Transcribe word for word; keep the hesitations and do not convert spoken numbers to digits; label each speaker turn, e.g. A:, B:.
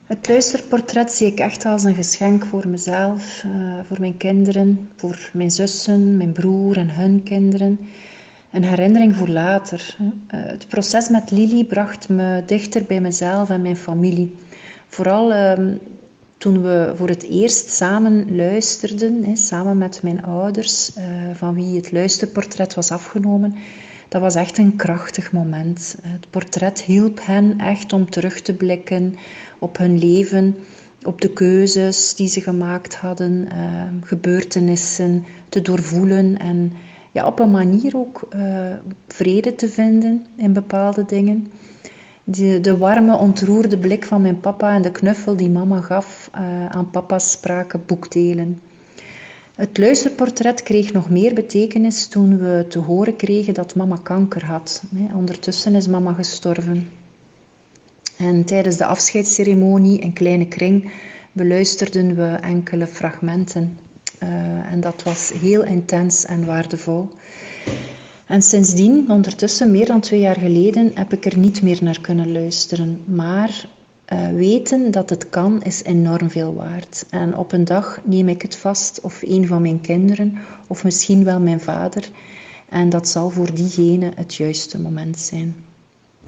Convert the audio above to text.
A: Het luisterportret zie ik echt als een geschenk voor mezelf, uh, voor mijn kinderen, voor mijn zussen, mijn broer en hun kinderen. Een herinnering voor later. Uh, het proces met Lili bracht me dichter bij mezelf en mijn familie. Vooral uh, toen we voor het eerst samen luisterden, hè, samen met mijn ouders, uh, van wie het luisterportret was afgenomen. Dat was echt een krachtig moment. Het portret hielp hen echt om terug te blikken op hun leven, op de keuzes die ze gemaakt hadden, uh, gebeurtenissen te doorvoelen en ja, op een manier ook uh, vrede te vinden in bepaalde dingen. De, de warme, ontroerde blik van mijn papa en de knuffel die mama gaf uh, aan papa's spraken boekdelen. Het luisterportret kreeg nog meer betekenis toen we te horen kregen dat mama kanker had. Ondertussen is mama gestorven. En tijdens de afscheidsceremonie in kleine kring beluisterden we enkele fragmenten. Uh, en dat was heel intens en waardevol. En sindsdien, ondertussen meer dan twee jaar geleden, heb ik er niet meer naar kunnen luisteren. Maar uh, weten dat het kan, is enorm veel waard. En op een dag neem ik het vast, of een van mijn kinderen, of misschien wel mijn vader. En dat zal voor diegene het juiste moment zijn.